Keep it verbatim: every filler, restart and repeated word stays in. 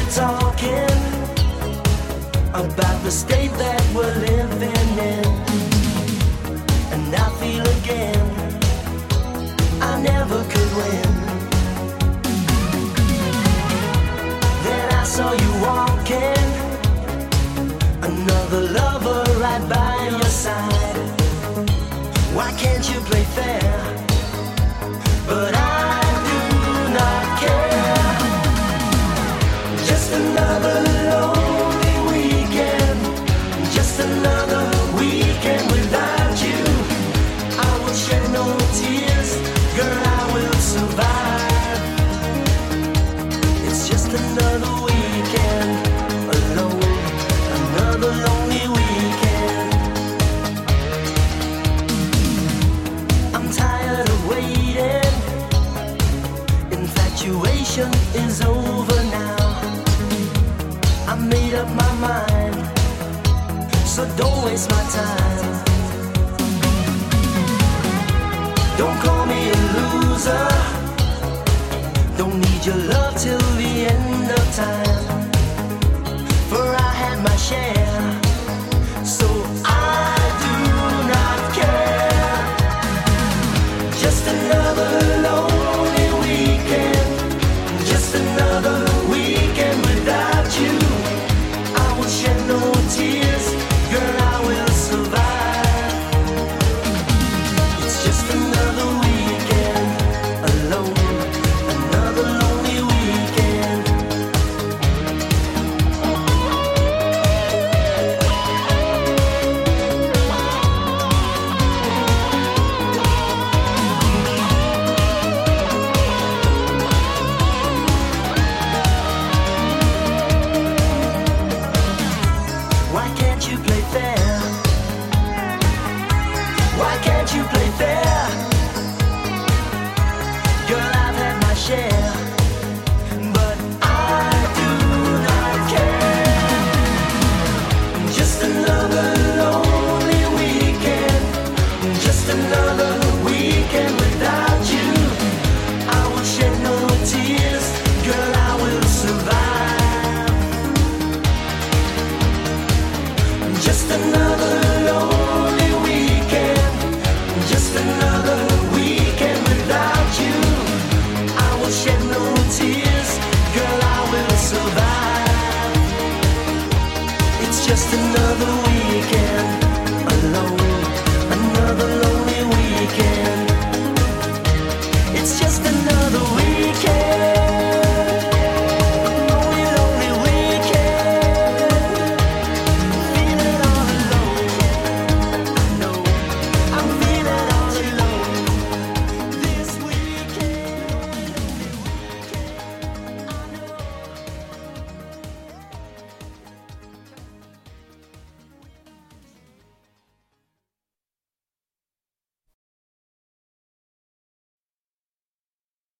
talking about the state that we're living in, and I feel again I never could win. Then I saw you walking, another lover right by your side. Why can't you play fair? But I do not care. Just another lonely weekend, just another weekend without you. I will shed no tears, girl, I will survive. It's just another weekend alone, another lonely weekend. I'm tired of waiting, infatuation is over now. I made up my mind, so don't waste my time. Don't call me a loser, don't need your love till the end of time. For I had my share, so I do not care. Just another lonely weekend, just another weekend without you. I will shed no tears, girl, I will survive. It's just another weekend alone, another lonely weekend. Why can't you play fair? Why can't you play fair? Girl, I've had my share, but I do not care. Just another lonely weekend, just another weekend without you. I will shed no tears, girl, I will survive. Just another lonely weekend, just another weekend without you. I will shed no tears.